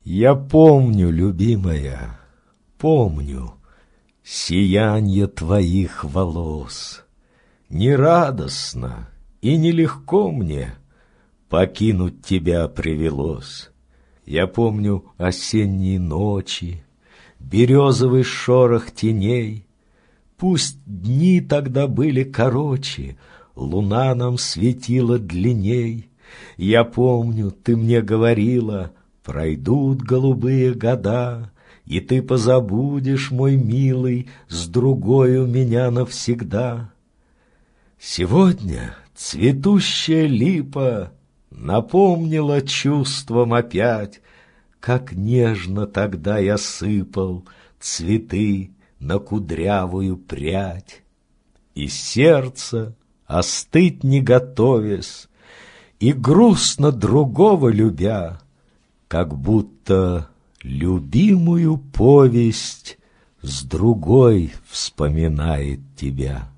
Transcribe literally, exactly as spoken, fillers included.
Я помню, любимая, помню сиянье твоих волос. Не радостно и нелегко мне покинуть тебя привелось. Я помню осенние ночи, березовый шорох теней. Пусть дни тогда были короче, луна нам светила длинней. Я помню, ты мне говорила, пройдут голубые года, и ты позабудешь, мой милый, с другою меня навсегда. Сегодня цветущая липа напомнила чувством опять, как нежно тогда я сыпал цветы на кудрявую прядь. И сердце, остыть не готовясь, и грустно другого любя, как будто любимую повесть с другой вспоминает тебя.